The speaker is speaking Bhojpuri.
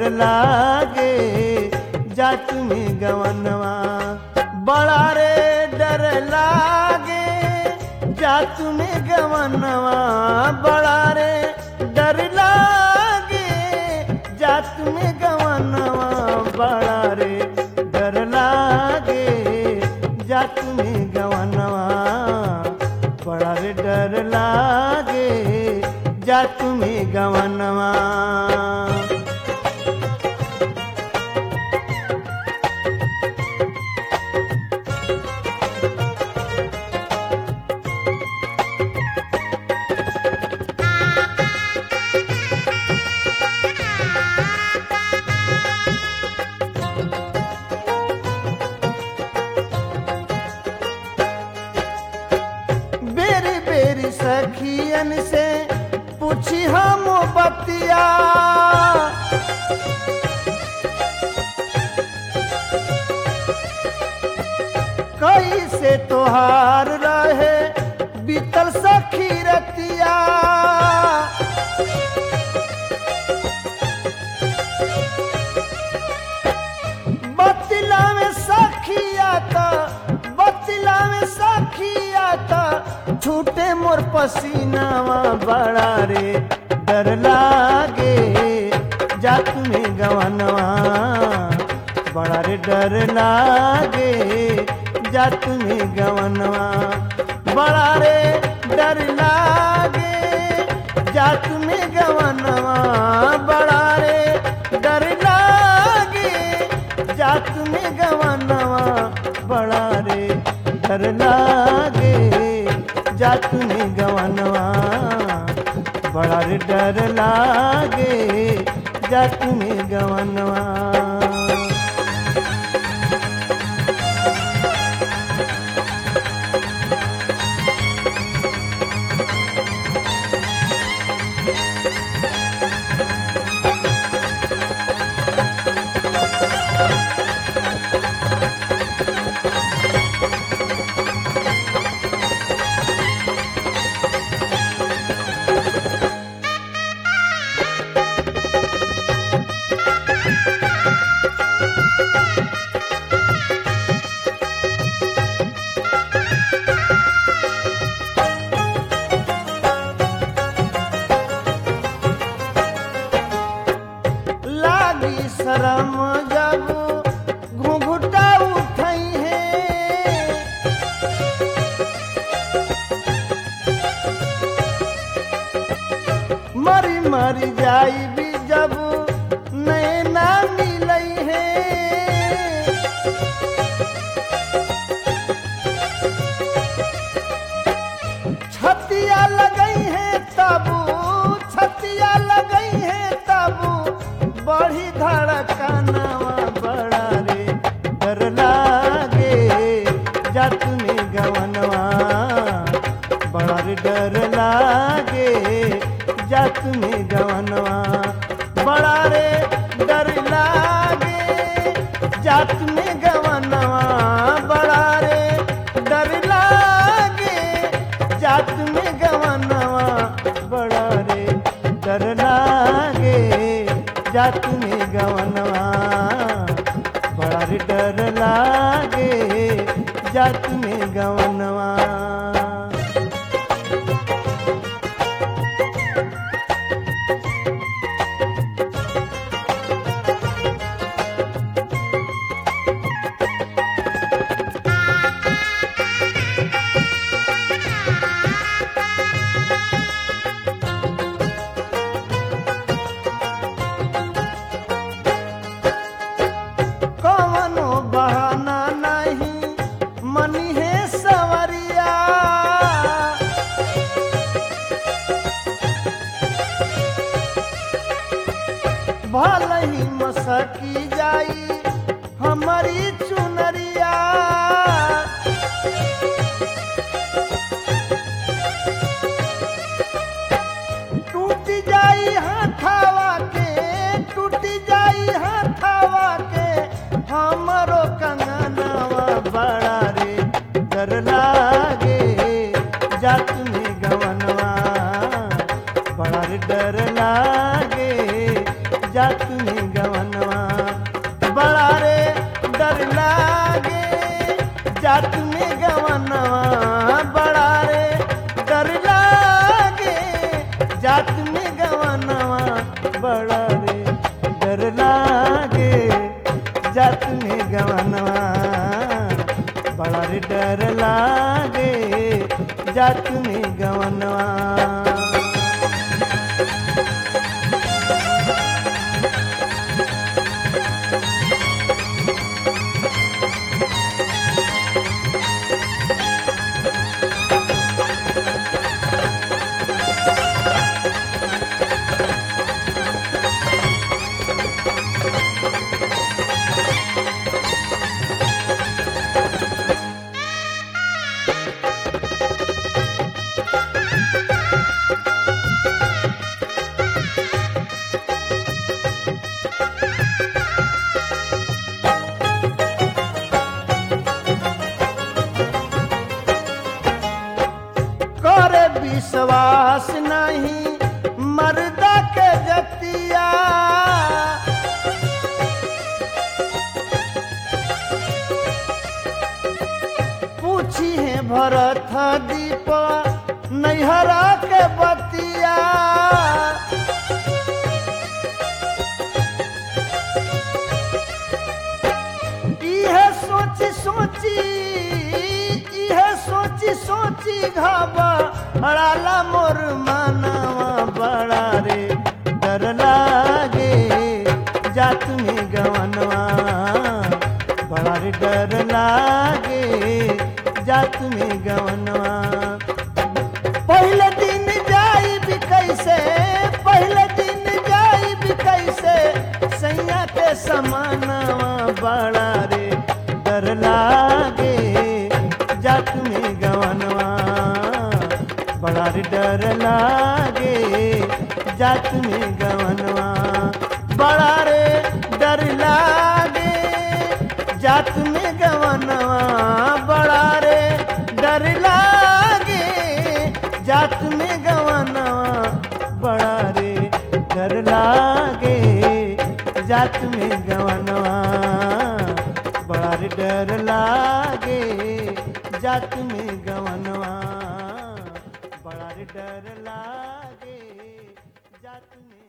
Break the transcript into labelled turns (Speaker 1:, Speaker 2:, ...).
Speaker 1: लागे जात में गवनवा बड़ा रे डर लागे जात में गवनवा बड़ा रे डर लागे जात में गवनवा बड़ा रे डर लागे जात में गवनवा बड़ा रे डर लागे जात में गवनवा बेरी बेरी सखियन से पूछी हम बतिया कैसे तोहार रहे बीतल सखी रतिया बतिला में सखिया था बतिला में सखिया था छूटे मोर पसीनावा बड़ा रे डर लागे जात में गवनवा बड़ा रे डर लागे जात में गवनवा बड़ा रे डर लागे जात में गवनवा बड़ा रे डर लागे जात में गवनवा बड़ा रे डर लागे जात में गवनवा बड़ा रे डर लागे जात में गवनवा लागी शरम जब घुंघटा उठई है मरी मरी जाई भी जब नैना मिलई है छतिया लगई है तबू छतिया लगई है तबू बड़ी धड़कनवा बड़ा रे डर लागे जात में गवनवा बड़ा रे डर लागे जात में गवनवा बड़ा रे डर लागे जात में गवनवा बड़ा रे डर लागे जात में गवनवा बड़ा रे डर लागे जात में गवनवा बड़ा रे डर लागे जात में गवनवा कवनो बहाना नहीं मनी है सवरिया भल ही मसकी जाई हमारी चुनरिया टूट जाई हाथावा के टूट जाई हाथावा के हमरो कंगनवा बड़ा रे डर लागे जात में गवनवा बड़ा रे डर लागे जात में गवन जात में गवनवा बड़ा रे डर लागे जात में गवनवा। करे विश्वास नहीं मर्दा के जतिया पूछी है भरत दीप नैहरा के बतिया। इहे सोची सोची इहे सोची सोची घबराला मोर मानवा बड़ा रे डर लागे जात में गवनवा बड़ा रे डर लागे जात में गवनवा। पहले दिन जाई भी कैसे पहले दिन जाई भी कैसे सैया के समानवा बड़ा रे डर लागे जात में गवनवा बड़ा रे डर लागे जात में गवनवा बड़ा रे डर लागे जात में गवनवा बड़ा रे डर लागे जात में गवनवा बड़ा रे डर लागे जात में गवनवा बड़ा रे डर लागे जात में गवनवा बड़ा रे डर लागे जात में